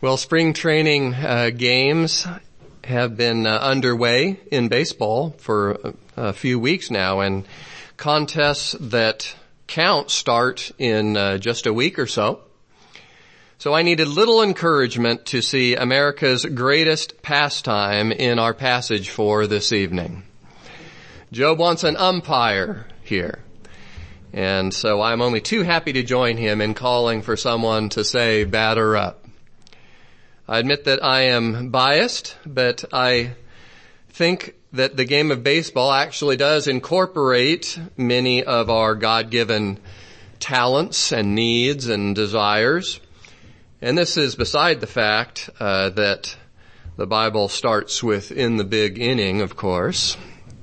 Well, spring training games have been underway in baseball for a few weeks now, and contests that count start in just a week or so. So I needed little encouragement to see America's greatest pastime in our passage for this evening. Job wants an umpire here. And so I'm only too happy to join him in calling for someone to say batter up. I admit that I am biased, but I think that the game of baseball actually does incorporate many of our God-given talents and needs and desires. And this is beside the fact that the Bible starts with in the big inning, of course.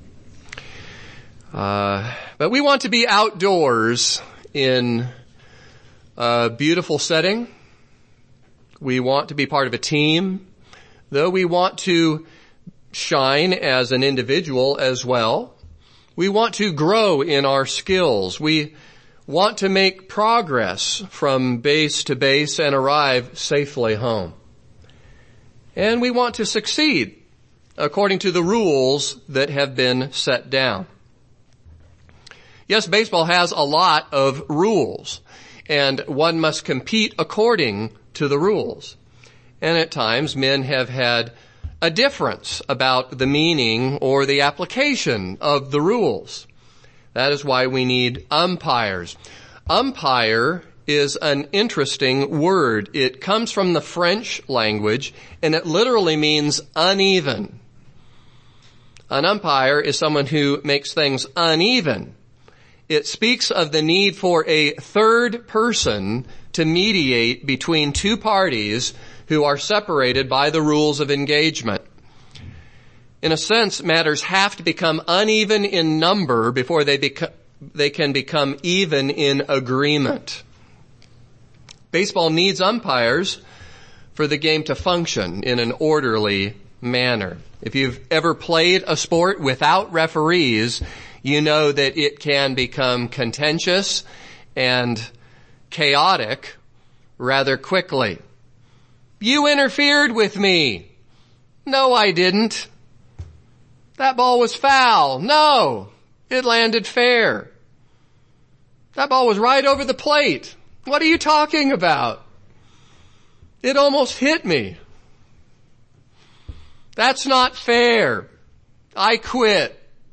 But we want to be outdoors in a beautiful setting. We want to be part of a team, though we want to shine as an individual as well. We want to grow in our skills. We want to make progress from base to base and arrive safely home. And we want to succeed according to the rules that have been set down. Yes, baseball has a lot of rules, and one must compete according to the rules. And at times, men have had a difference about the meaning or the application of the rules. That is why we need umpires. Umpire is an interesting word. It comes from the French language, and it literally means uneven. An umpire is someone who makes things uneven. It speaks of the need for a third person to mediate between two parties who are separated by the rules of engagement. In a sense, matters have to become uneven in number before they can become even in agreement. Baseball needs umpires for the game to function in an orderly manner. If you've ever played a sport without referees, you know that it can become contentious and chaotic rather quickly. You interfered with me. No, I didn't. That ball was foul. No, it landed fair. That ball was right over the plate. What are you talking about? It almost hit me. That's not fair. I quit.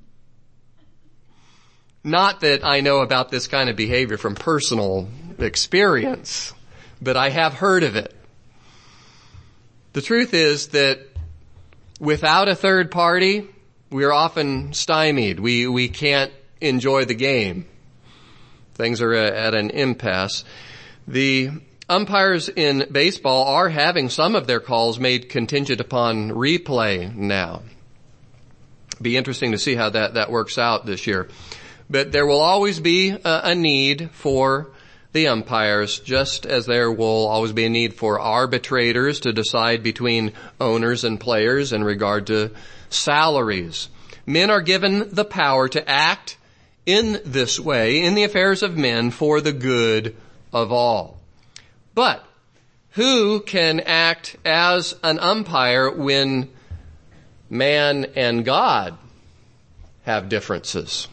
Not that I know about this kind of behavior from personal experience, but I have heard of it. The truth is that without a third party, we are often stymied. We can't enjoy the game. Things are at an impasse. The umpires in baseball are having some of their calls made contingent upon replay now. Be interesting to see how that works out this year. But there will always be a need for the umpires, just as there will always be a need for arbitrators to decide between owners and players in regard to salaries. Men are given the power to act in this way in the affairs of men for the good of all. But who can act as an umpire when man and God have differences?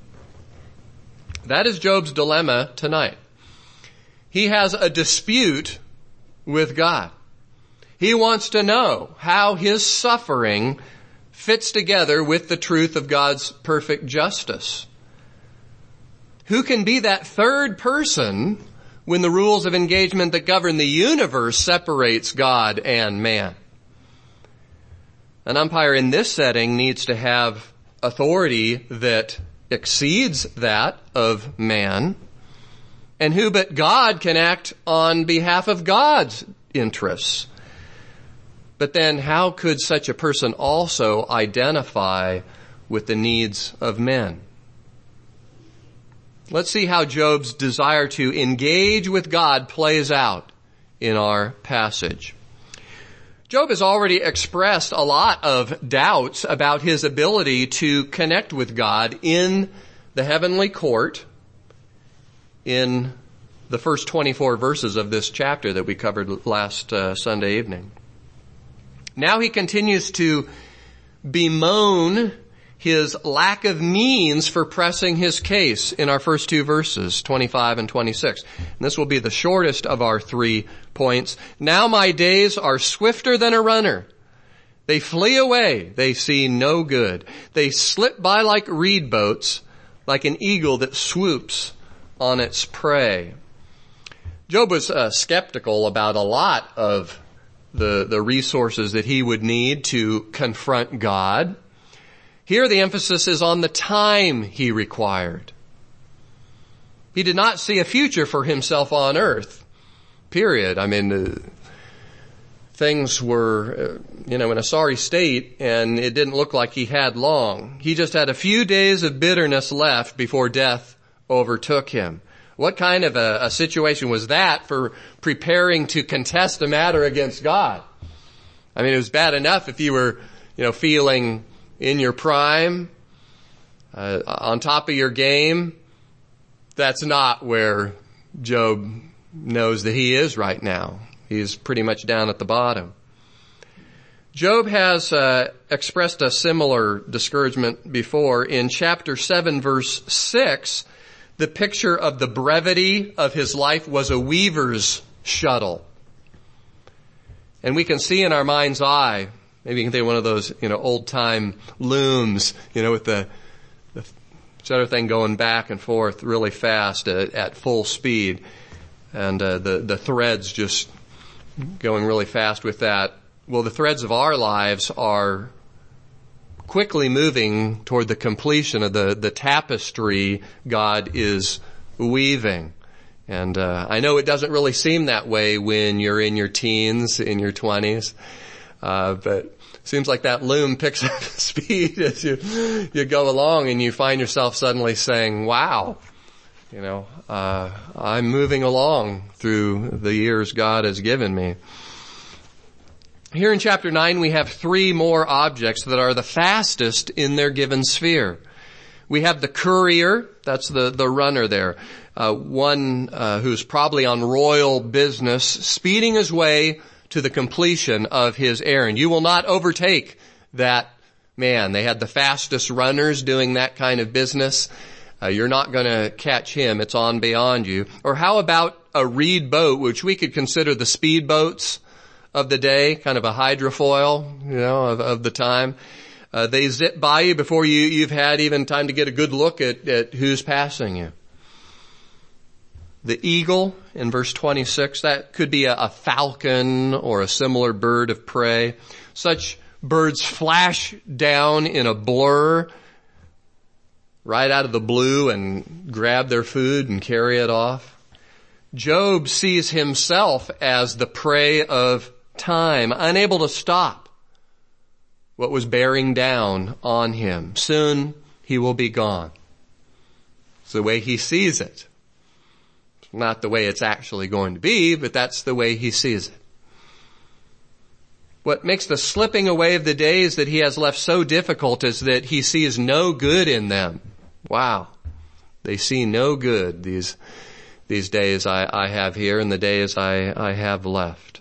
That is Job's dilemma tonight. He has a dispute with God. He wants to know how his suffering fits together with the truth of God's perfect justice. Who can be that third person when the rules of engagement that govern the universe separates God and man? An umpire in this setting needs to have authority that exceeds that of man, and who but God can act on behalf of God's interests. But then how could such a person also identify with the needs of men? Let's see how Job's desire to engage with God plays out in our passage. Job has already expressed a lot of doubts about his ability to connect with God in the heavenly court, in the first 24 verses of this chapter that we covered last Sunday evening. Now he continues to bemoan his lack of means for pressing his case in our first two verses, 25 and 26. And this will be the shortest of our 3 points. Now my days are swifter than a runner. They flee away. They see no good. They slip by like reed boats, like an eagle that swoops on its prey. Job was skeptical about a lot of the resources that he would need to confront God. Here the emphasis is on the time he required. He did not see a future for himself on earth, period. I mean, things were, in a sorry state, and it didn't look like he had long. He just had a few days of bitterness left before death overtook him. What kind of a situation was that for preparing to contest a matter against God? I mean, it was bad enough if you were, feeling in your prime, on top of your game. That's not where Job knows that he is right now. He's pretty much down at the bottom. Job has expressed a similar discouragement before. In chapter 7, verse 6, the picture of the brevity of his life was a weaver's shuttle. And we can see in our mind's eye, maybe you can think of one of those, old-time looms, with the shuttle thing going back and forth really fast at full speed. And the threads just going really fast with that. Well, the threads of our lives are quickly moving toward the completion of the tapestry God is weaving. And I know it doesn't really seem that way when you're in your teens, in your 20s, but it seems like that loom picks up speed as you go along, and you find yourself suddenly saying, wow, I'm moving along through the years God has given me. Here in chapter 9, we have 3 more objects that are the fastest in their given sphere. We have the courier, that's the runner there, one who's probably on royal business, speeding his way to the completion of his errand. You will not overtake that man. They had the fastest runners doing that kind of business. You're not going to catch him. It's on beyond you. Or how about a reed boat, which we could consider the speed boats of the day, kind of a hydrofoil, of the time. They zip by you before you've had even time to get a good look at who's passing you. The eagle in verse 26, that could be a falcon or a similar bird of prey. Such birds flash down in a blur right out of the blue and grab their food and carry it off. Job sees himself as the prey of time, unable to stop what was bearing down on him. Soon he will be gone. It's the way he sees it. It's not the way it's actually going to be, but that's the way he sees it. What makes the slipping away of the days that he has left so difficult is that he sees no good in them. Wow. They see no good, these days I have here and the days I have left.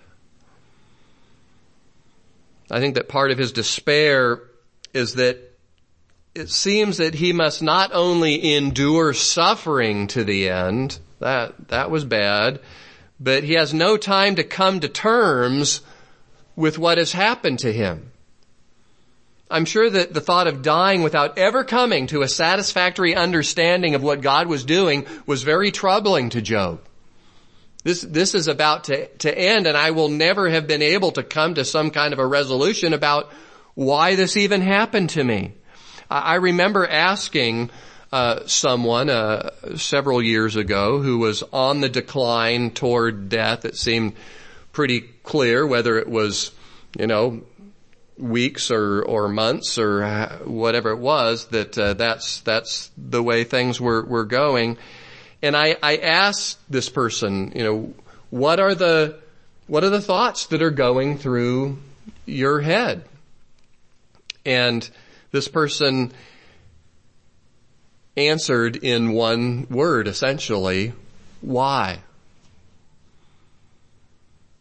I think that part of his despair is that it seems that he must not only endure suffering to the end, that was bad, but he has no time to come to terms with what has happened to him. I'm sure that the thought of dying without ever coming to a satisfactory understanding of what God was doing was very troubling to Job. This is about to end, and I will never have been able to come to some kind of a resolution about why this even happened to me. I remember asking someone several years ago who was on the decline toward death. It seemed pretty clear whether it was, weeks or months or whatever it was, that's the way things were going. And I asked this person, what are the thoughts that are going through your head? And this person answered in one word, essentially, why?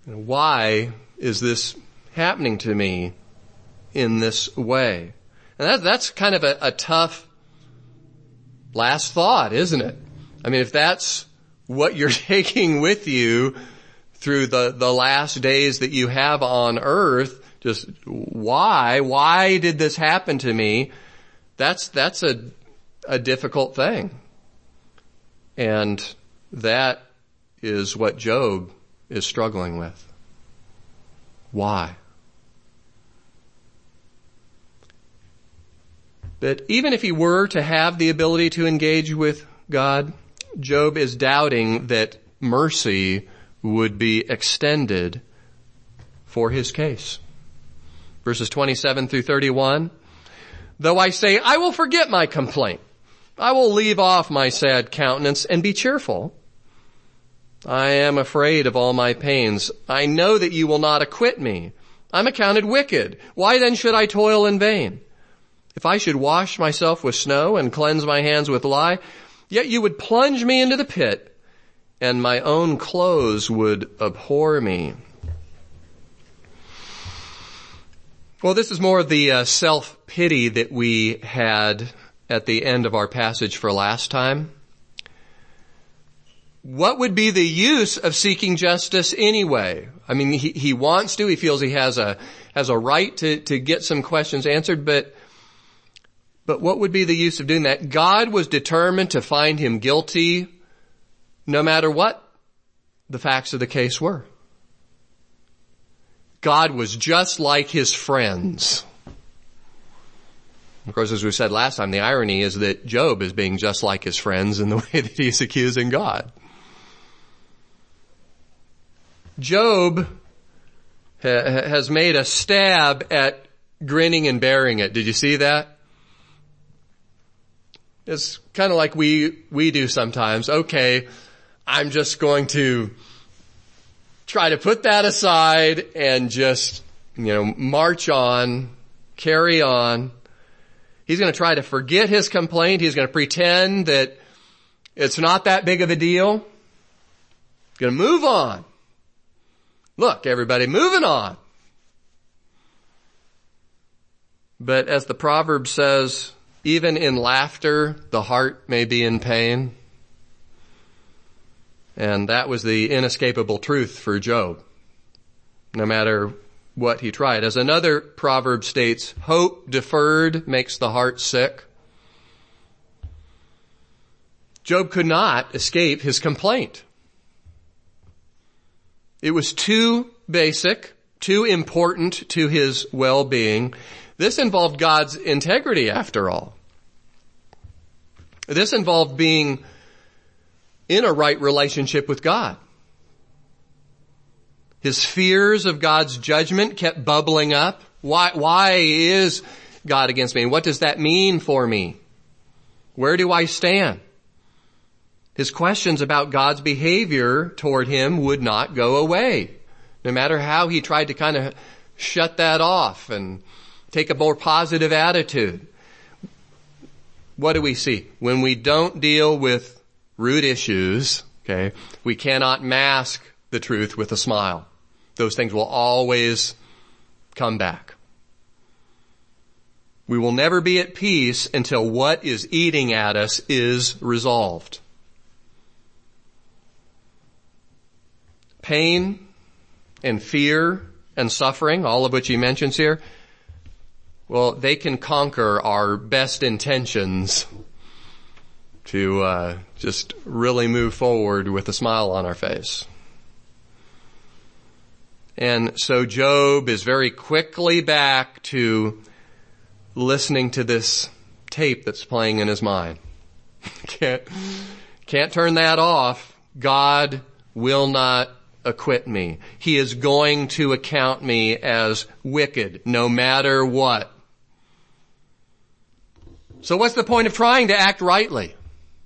Why is this happening to me in this way? And that's kind of a tough last thought, isn't it? I mean, if that's what you're taking with you through the last days that you have on earth, just why did this happen to me? That's a difficult thing. And that is what Job is struggling with. Why? But even if he were to have the ability to engage with God, Job is doubting that mercy would be extended for his case. Verses 27 through 31. Though I say, I will forget my complaint. I will leave off my sad countenance and be cheerful. I am afraid of all my pains. I know that you will not acquit me. I'm accounted wicked. Why then should I toil in vain? If I should wash myself with snow and cleanse my hands with lye, yet you would plunge me into the pit, and my own clothes would abhor me. Well, this is more of the self-pity that we had at the end of our passage for last time. What would be the use of seeking justice anyway? I mean, he wants to. He feels he has a right to get some questions answered, but what would be the use of doing that? God was determined to find him guilty no matter what the facts of the case were. God was just like his friends. Of course, as we said last time, the irony is that Job is being just like his friends in the way that he's accusing God. Job has made a stab at grinning and bearing it. Did you see that? It's kind of like we do sometimes. Okay, I'm just going to try to put that aside and just, march on, carry on. He's going to try to forget his complaint. He's going to pretend that it's not that big of a deal. He's going to move on. Look, everybody, moving on. But as the proverb says, even in laughter, the heart may be in pain. And that was the inescapable truth for Job, no matter what he tried. As another proverb states, hope deferred makes the heart sick. Job could not escape his complaint. It was too basic, too important to his well-being. This involved God's integrity, after all. This involved being in a right relationship with God. His fears of God's judgment kept bubbling up. Why is God against me? What does that mean for me? Where do I stand? His questions about God's behavior toward him would not go away, no matter how he tried to kind of shut that off and take a more positive attitude. What do we see? When we don't deal with root issues, okay, we cannot mask the truth with a smile. Those things will always come back. We will never be at peace until what is eating at us is resolved. Pain and fear and suffering, all of which he mentions here, well, they can conquer our best intentions to just really move forward with a smile on our face. And so Job is very quickly back to listening to this tape that's playing in his mind. Can't turn that off. God will not acquit me. He is going to account me as wicked, no matter what. So what's the point of trying to act rightly?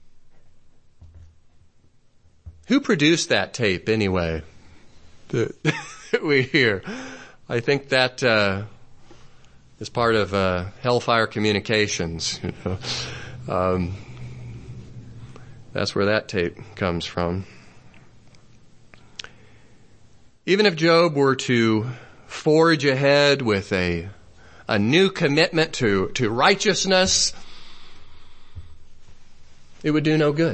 Who produced that tape anyway that we hear? I think that is part of Hellfire Communications. That's where that tape comes from. Even if Job were to forge ahead with a new commitment to righteousness, it would do no good.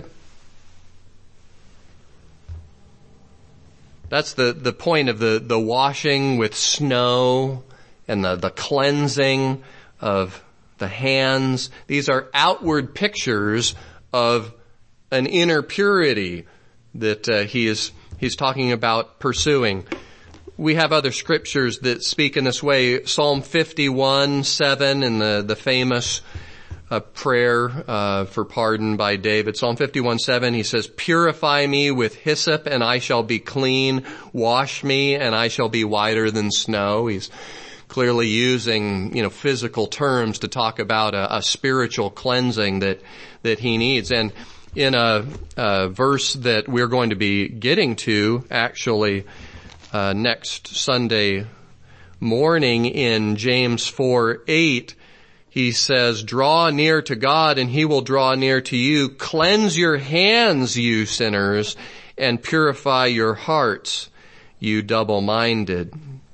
That's the point of the washing with snow and the cleansing of the hands. These are outward pictures of an inner purity that he's talking about pursuing. We have other scriptures that speak in this way. Psalm 51:7 in the famous prayer for pardon by David. Psalm 51:7, he says, "Purify me with hyssop and I shall be clean. Wash me and I shall be whiter than snow." He's clearly using, physical terms to talk about a spiritual cleansing that he needs. And in a verse that we're going to be getting to actually next Sunday morning in James 4:8, he says, "Draw near to God and he will draw near to you. Cleanse your hands, you sinners, and purify your hearts, you double-minded."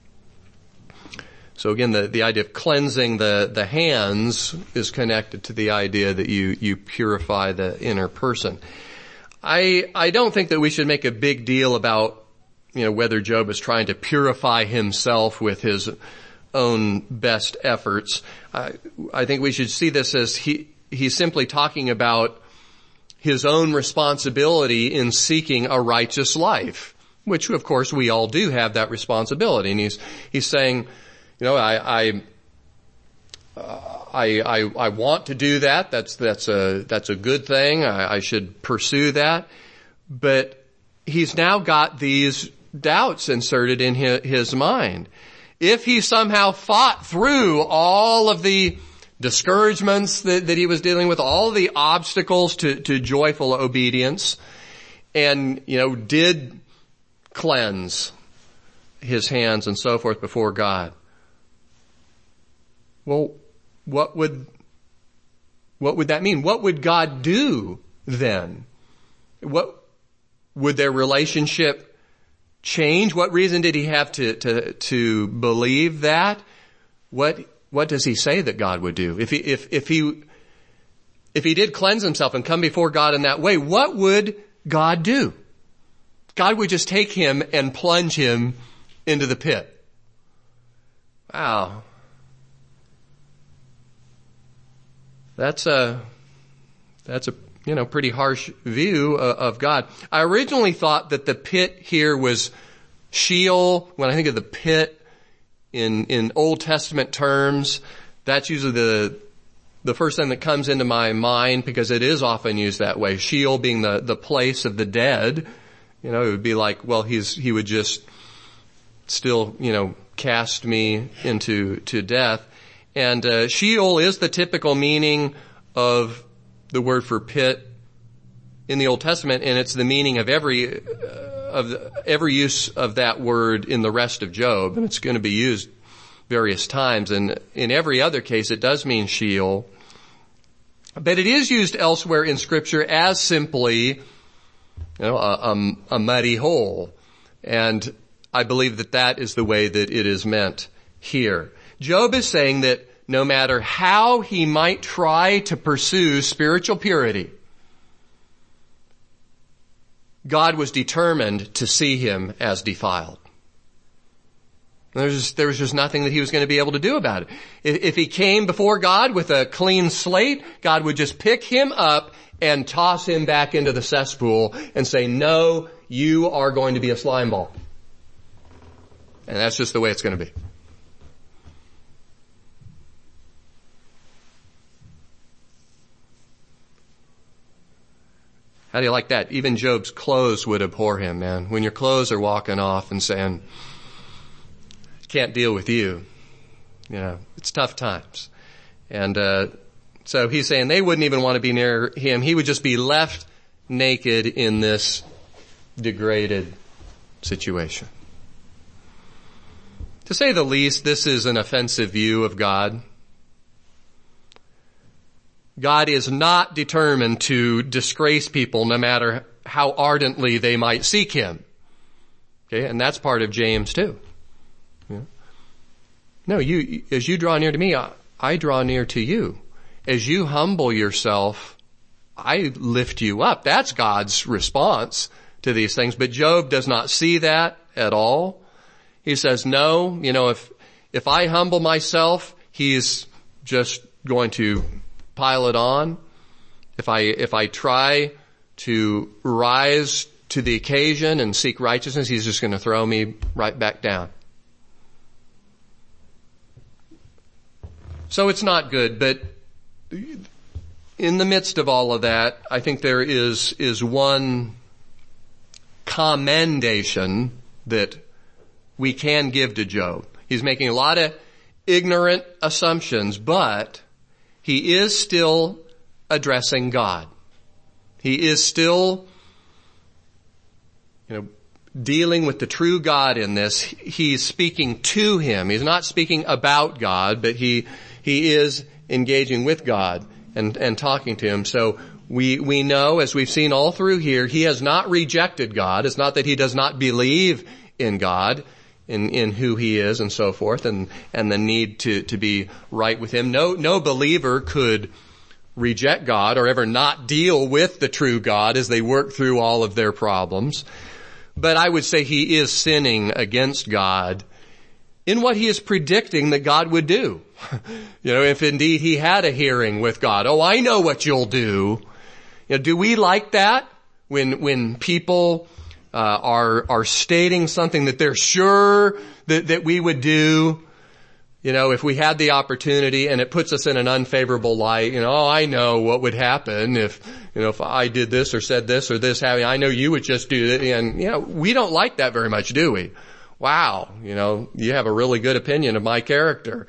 So again, the idea of cleansing the hands is connected to the idea that you purify the inner person. I don't think that we should make a big deal about, whether Job is trying to purify himself with his own best efforts. I think we should see this as he's simply talking about his own responsibility in seeking a righteous life, which of course we all do have that responsibility. And he's saying, I want to do that. That's a good thing. I should pursue that. But he's now got these doubts inserted in his mind. If he somehow fought through all of the discouragements that he was dealing with, all the obstacles to joyful obedience, and, did cleanse his hands and so forth before God, well, what would that mean? What would God do then? What would their relationship change? What reason did he have to believe that? What does he say that God would do? If he did cleanse himself and come before God in that way, what would God do? God would just take him and plunge him into the pit. Wow. That's a pretty harsh view of God. I originally thought that the pit here was Sheol. When I think of the pit in Old Testament terms, that's usually the first thing that comes into my mind, because it is often used that way. Sheol being the place of the dead. It would be like, well, he would just still, cast me into death. And Sheol is the typical meaning of the word for pit in the Old Testament, and it's the meaning of every use of that word in the rest of Job, and it's going to be used various times. And in every other case, it does mean Sheol, but it is used elsewhere in Scripture as simply, a muddy hole. And I believe that is the way that it is meant here. Job is saying that no matter how he might try to pursue spiritual purity, God was determined to see him as defiled. There was just nothing that he was going to be able to do about it. If he came before God with a clean slate, God would just pick him up and toss him back into the cesspool and say, "No, you are going to be a slime ball." And that's just the way it's going to be. How do you like that? Even Job's clothes would abhor him, man. When your clothes are walking off and saying, "Can't deal with you," it's tough times. And so he's saying they wouldn't even want to be near him. He would just be left naked in this degraded situation. To say the least, this is an offensive view of God. God is not determined to disgrace people no matter how ardently they might seek him. Okay, and that's part of James too. Yeah. No, as you draw near to me, I draw near to you. As you humble yourself, I lift you up. That's God's response to these things. But Job does not see that at all. He says, no, if I humble myself, he's just going to pile it on. If I try to rise to the occasion and seek righteousness, he's just going to throw me right back down. So it's not good, but in the midst of all of that, I think there is one commendation that we can give to Job. He's making a lot of ignorant assumptions, but he is still addressing God. He is still, dealing with the true God in this. He's speaking to him. He's not speaking about God, but he is engaging with God and talking to him. So we know, as we've seen all through here, he has not rejected God. It's not that he does not believe in God, in who he is and so forth, and the need to be right with him. No believer could reject God or ever not deal with the true God as they work through all of their problems. But I would say he is sinning against God in what he is predicting that God would do. If indeed he had a hearing with God. Oh, I know what you'll do. Do we like that when people are stating something that they're sure that we would do? If we had the opportunity, and it puts us in an unfavorable light, I know what would happen if I did this or said this or this happened. I know you would just do that. And, we don't like that very much, do we? Wow. You have a really good opinion of my character.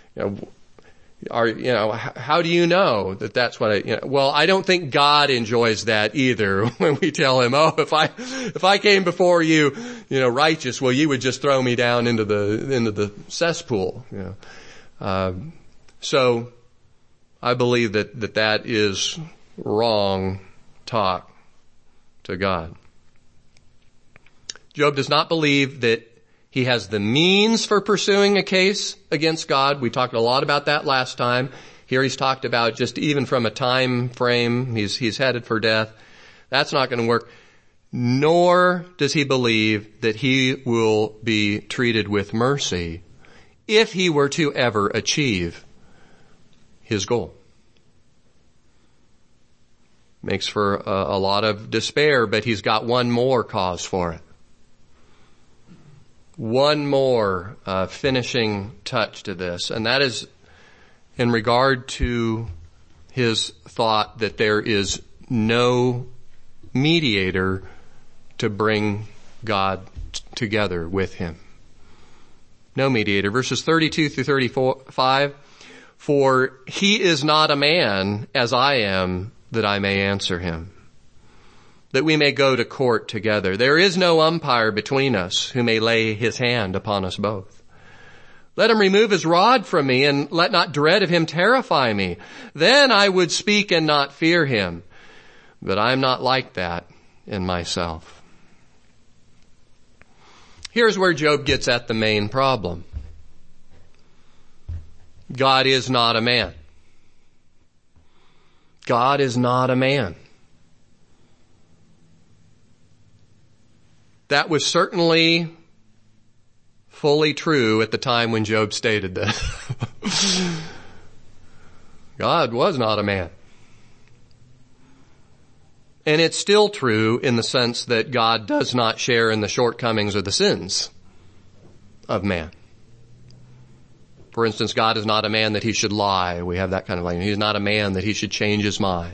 How do you know that that's what well, I don't think God enjoys that either when we tell him, oh, if I came before you, righteous, well, you would just throw me down into the cesspool, So I believe that is wrong talk to God. Job does not believe that he has the means for pursuing a case against God. We talked a lot about that last time. Here he's talked about just even from a time frame, he's headed for death. That's not going to work. Nor does he believe that he will be treated with mercy if he were to ever achieve his goal. Makes for a lot of despair, but he's got one more cause for it. One more finishing touch to this, and that is in regard to his thought that there is no mediator to bring God together with him. No mediator. Verses 32 through 35, for he is not a man as I am, that I may answer him, that we may go to court together. There is no umpire between us who may lay his hand upon us both. Let him remove his rod from me, and let not dread of him terrify me. Then I would speak and not fear him. But I am not like that in myself. Here's where Job gets at the main problem. God is not a man. God is not a man. That was certainly fully true at the time when Job stated that. God was not a man. And it's still true in the sense that God does not share in the shortcomings or the sins of man. For instance, God is not a man that he should lie. We have that kind of language. He's not a man that he should change his mind.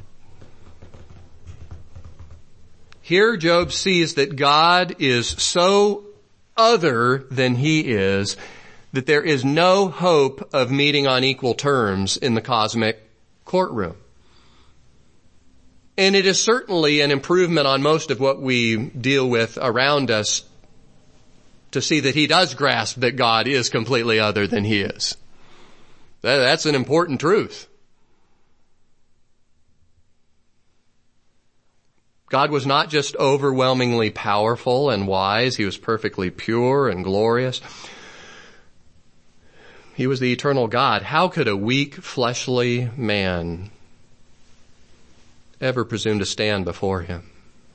Here Job sees that God is so other than he is that there is no hope of meeting on equal terms in the cosmic courtroom. And it is certainly an improvement on most of what we deal with around us to see that he does grasp that God is completely other than he is. That's an important truth. God was not just overwhelmingly powerful and wise. He was perfectly pure and glorious. He was the eternal God. How could a weak, fleshly man ever presume to stand before him?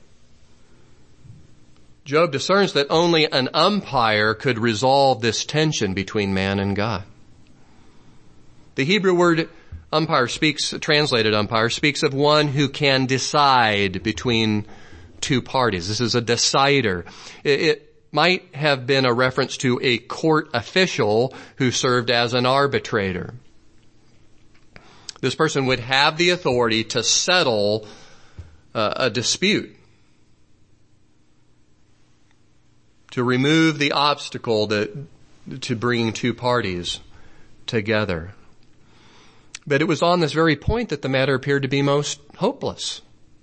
Job discerns that only an umpire could resolve this tension between man and God. The Hebrew word umpire translated umpire, speaks of one who can decide between two parties. This is a decider. It might have been a reference to a court official who served as an arbitrator. This person would have the authority to settle a dispute, to remove the obstacle to bringing two parties together. But it was on this very point that the matter appeared to be most hopeless.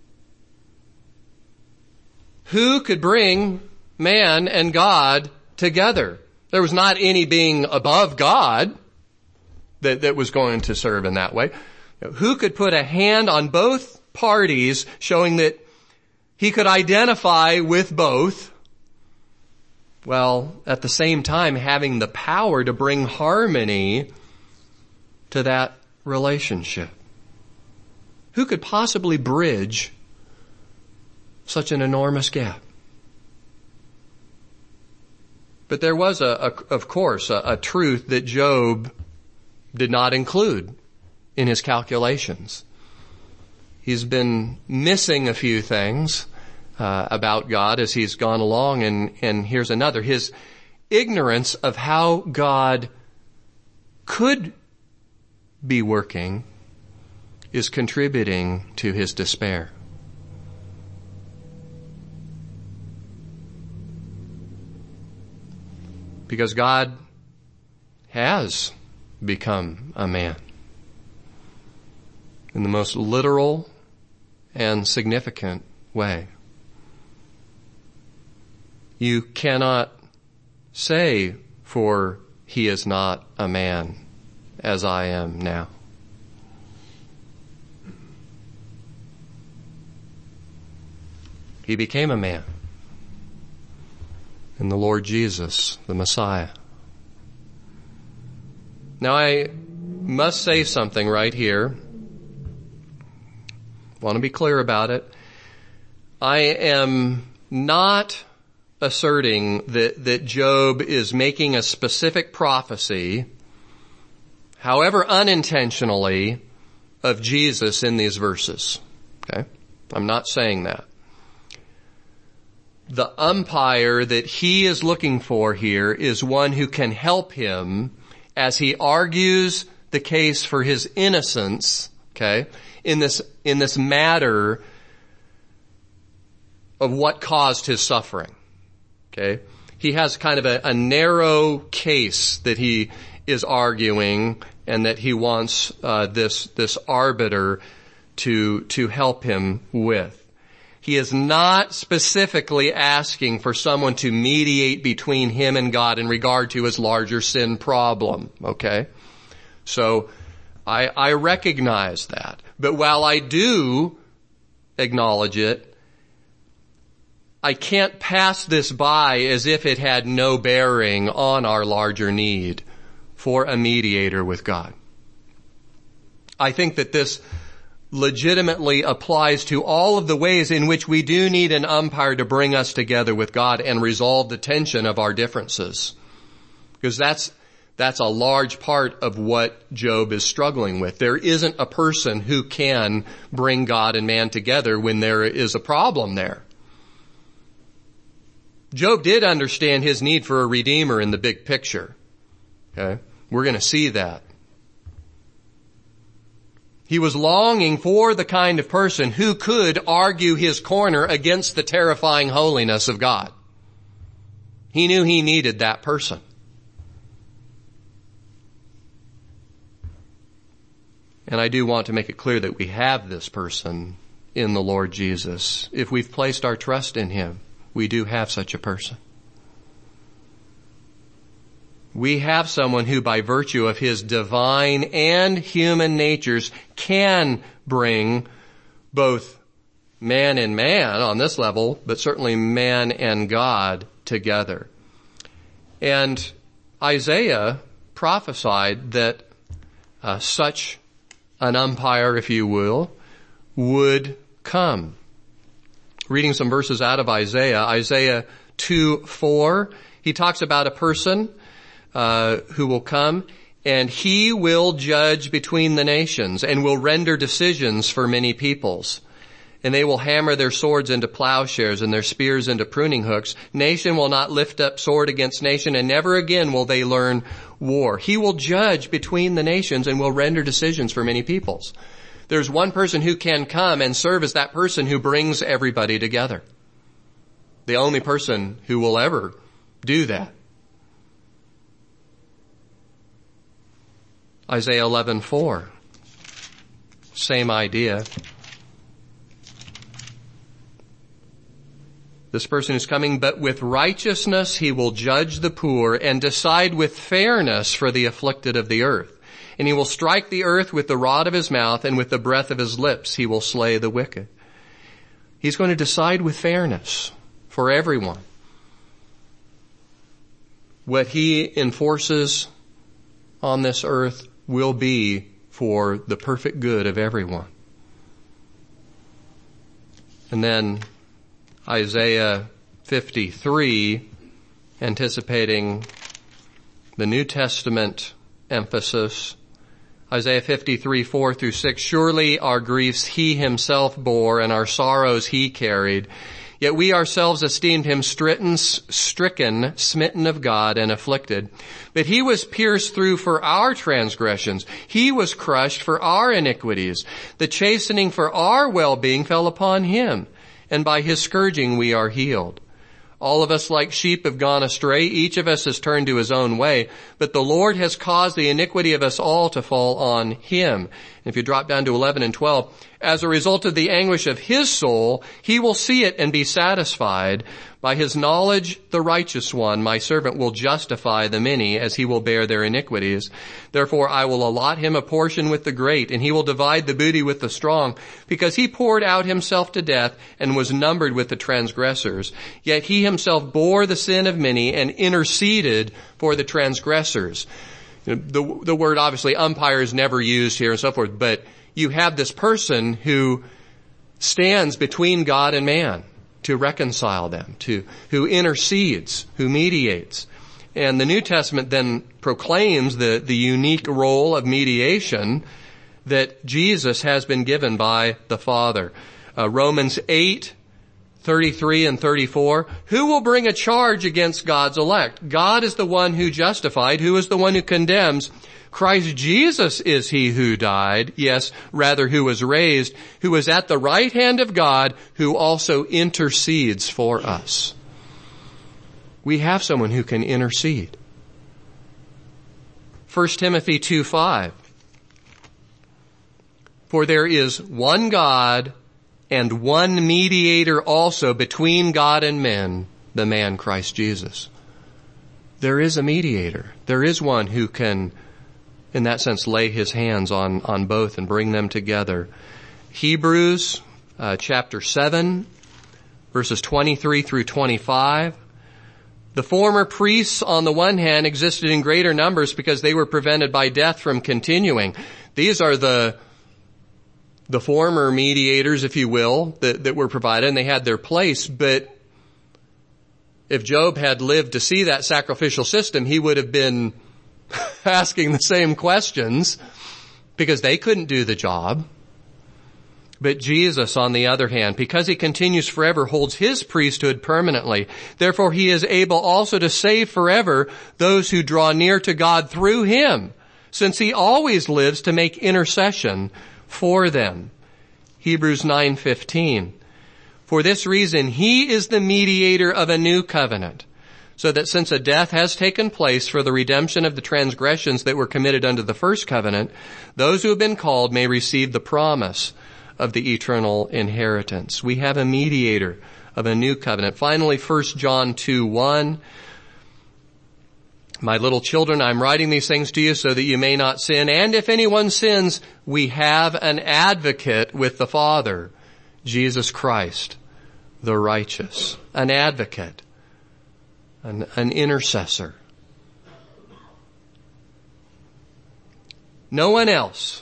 Who could bring man and God together? There was not any being above God that was going to serve in that way. Who could put a hand on both parties, showing that he could identify with both, while at the same time having the power to bring harmony to that relationship? Who could possibly bridge such an enormous gap? But there was, of course, a truth that Job did not include in his calculations. He's been missing a few things about God as he's gone along, and here's another. His ignorance of how God could be working is contributing to his despair. Because God has become a man in the most literal and significant way. You cannot say, for he is not a man as I am now. He became a man in the Lord Jesus, the Messiah. Now I must say something right here. I want to be clear about it. I am not asserting that Job is making a specific prophecy, however unintentionally, of Jesus in these verses. Okay? I'm not saying that. The umpire that he is looking for here is one who can help him as he argues the case for his innocence, okay, in this matter of what caused his suffering. Okay? He has kind of a narrow case that he is arguing, and that he wants this arbiter to help him with. He is not specifically asking for someone to mediate between him and God in regard to his larger sin problem. Okay? So I recognize that. But while I do acknowledge it, I can't pass this by as if it had no bearing on our larger need for a mediator with God. I think that this legitimately applies to all of the ways in which we do need an umpire to bring us together with God and resolve the tension of our differences. Because that's a large part of what Job is struggling with. There isn't a person who can bring God and man together when there is a problem there. Job did understand his need for a redeemer in the big picture. Okay? We're going to see that. He was longing for the kind of person who could argue his corner against the terrifying holiness of God. He knew he needed that person. And I do want to make it clear that we have this person in the Lord Jesus. If we've placed our trust in him, we do have such a person. We have someone who, by virtue of his divine and human natures, can bring both man and man on this level, but certainly man and God together. And Isaiah prophesied that such an umpire, if you will, would come. Reading some verses out of Isaiah 2:4, he talks about a person who will come, and he will judge between the nations and will render decisions for many peoples. And they will hammer their swords into plowshares and their spears into pruning hooks. Nation will not lift up sword against nation, and never again will they learn war. He will judge between the nations and will render decisions for many peoples. There's one person who can come and serve as that person who brings everybody together. The only person who will ever do that. Isaiah 11:4. Same idea. This person is coming, but with righteousness he will judge the poor and decide with fairness for the afflicted of the earth. And he will strike the earth with the rod of his mouth, and with the breath of his lips he will slay the wicked. He's going to decide with fairness for everyone. What he enforces on this earth will be for the perfect good of everyone. And then Isaiah 53, anticipating the New Testament emphasis. Isaiah 53, 4 through 6, surely our griefs he himself bore, and our sorrows he carried. Yet we ourselves esteemed him stricken, smitten of God, and afflicted. But he was pierced through for our transgressions. He was crushed for our iniquities. The chastening for our well-being fell upon him, and by his scourging we are healed. All of us like sheep have gone astray. Each of us has turned to his own way. But the Lord has caused the iniquity of us all to fall on him. And if you drop down to 11 and 12, as a result of the anguish of his soul, he will see it and be satisfied. By his knowledge, the righteous one, my servant, will justify the many, as he will bear their iniquities. Therefore I will allot him a portion with the great, and he will divide the booty with the strong, because he poured out himself to death and was numbered with the transgressors. Yet he himself bore the sin of many and interceded for the transgressors. The word, obviously, umpire is never used here and so forth, but you have this person who stands between God and man to reconcile them, who intercedes, who mediates. And the New Testament then proclaims the unique role of mediation that Jesus has been given by the Father. Romans 8, 33 and 34, who will bring a charge against God's elect? God is the one who justified. Who is the one who condemns? Christ Jesus is he who died, yes, rather who was raised, who is at the right hand of God, who also intercedes for us. We have someone who can intercede. 1 Timothy 2:5, for there is one God and one mediator also between God and men, the man Christ Jesus. There is a mediator. There is one who can, in that sense, lay his hands on both and bring them together. Hebrews chapter 7, verses 23 through 25. The former priests, on the one hand, existed in greater numbers because they were prevented by death from continuing. These are the former mediators, if you will, that were provided, and they had their place. But if Job had lived to see that sacrificial system, he would have been asking the same questions because they couldn't do the job. But Jesus, on the other hand, because he continues forever, holds his priesthood permanently. Therefore, he is able also to save forever those who draw near to God through him, since he always lives to make intercession for them. Hebrews 9:15. For this reason, he is the mediator of a new covenant, so that since a death has taken place for the redemption of the transgressions that were committed under the first covenant, those who have been called may receive the promise of the eternal inheritance. We have a mediator of a new covenant. Finally, 1 John 2:1. My little children, I'm writing these things to you so that you may not sin. And if anyone sins, we have an advocate with the Father, Jesus Christ, the righteous, an advocate, an intercessor. No one else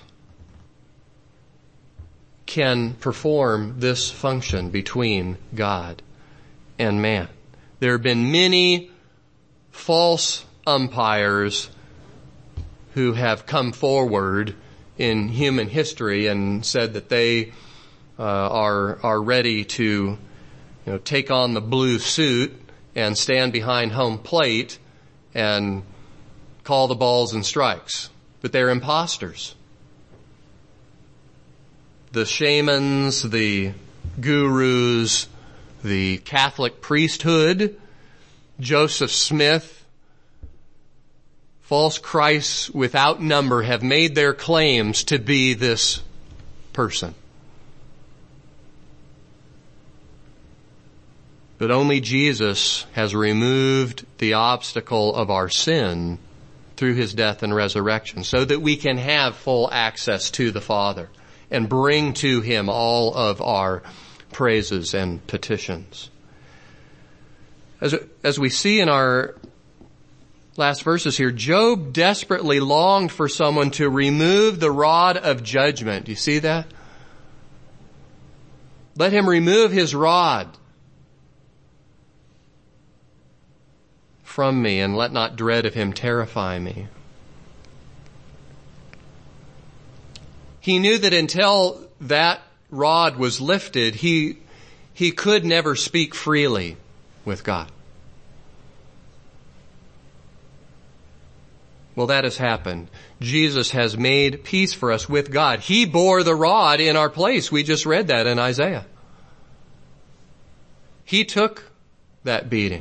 can perform this function between God and man. There have been many false umpires who have come forward in human history and said that they are ready to take on the blue suit and stand behind home plate and call the balls and strikes. But they're imposters. The shamans, the gurus, the Catholic priesthood, Joseph Smith, false Christs without number have made their claims to be this person. But only Jesus has removed the obstacle of our sin through his death and resurrection so that we can have full access to the Father and bring to him all of our praises and petitions. As we see in our last verses here, Job desperately longed for someone to remove the rod of judgment. Do you see that? Let him remove his rod from me, and let not dread of him terrify me. He knew that until that rod was lifted, he could never speak freely with God. Well, that has happened. Jesus has made peace for us with God. He bore the rod in our place. We just read that in Isaiah. He took that beating.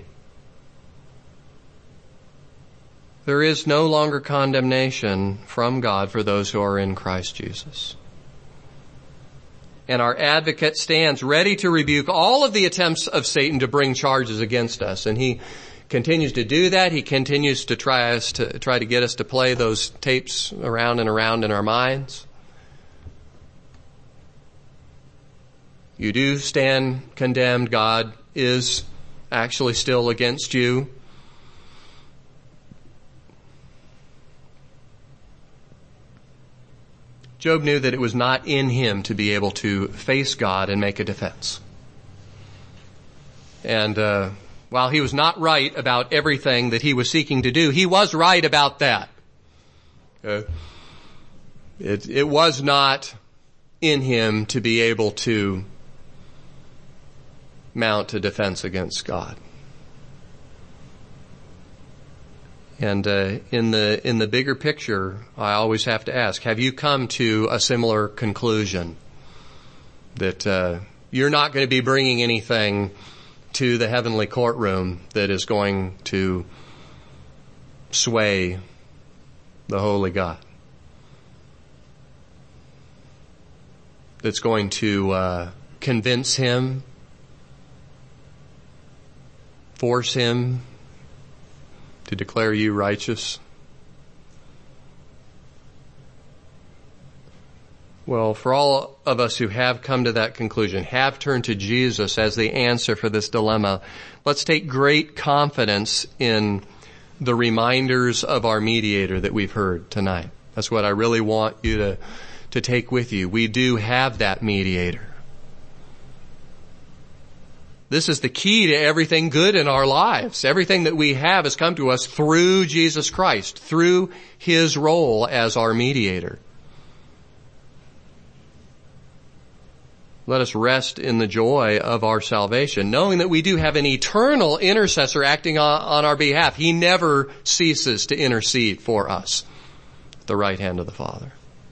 There is no longer condemnation from God for those who are in Christ Jesus. And our advocate stands ready to rebuke all of the attempts of Satan to bring charges against us. And he continues to do that. He continues to try to get us to play those tapes around and around in our minds. You do stand condemned. God is actually still against you. Job knew that it was not in him to be able to face God and make a defense. And while he was not right about everything that he was seeking to do, he was right about that. It was not in him to be able to mount a defense against God. And in the bigger picture, I always have to ask, have you come to a similar conclusion that you're not going to be bringing anything to the heavenly courtroom that is going to sway the holy God, that's going to convince him, force him to declare you righteous? Well, for all of us who have come to that conclusion, have turned to Jesus as the answer for this dilemma, let's take great confidence in the reminders of our mediator that we've heard tonight. That's what I really want you to take with you. We do have that mediator. This is the key to everything good in our lives. Everything that we have has come to us through Jesus Christ, through his role as our mediator. Let us rest in the joy of our salvation, knowing that we do have an eternal intercessor acting on our behalf. He never ceases to intercede for us at the right hand of the Father.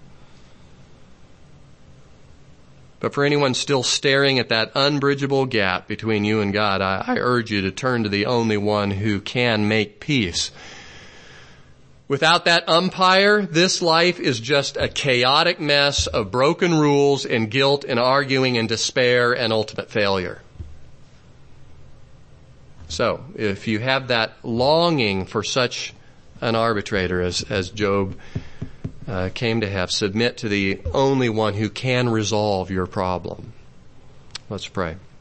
But for anyone still staring at that unbridgeable gap between you and God, I urge you to turn to the only one who can make peace. Without that umpire, this life is just a chaotic mess of broken rules and guilt and arguing and despair and ultimate failure. So, if you have that longing for such an arbitrator as Job came to have, submit to the only one who can resolve your problem. Let's pray.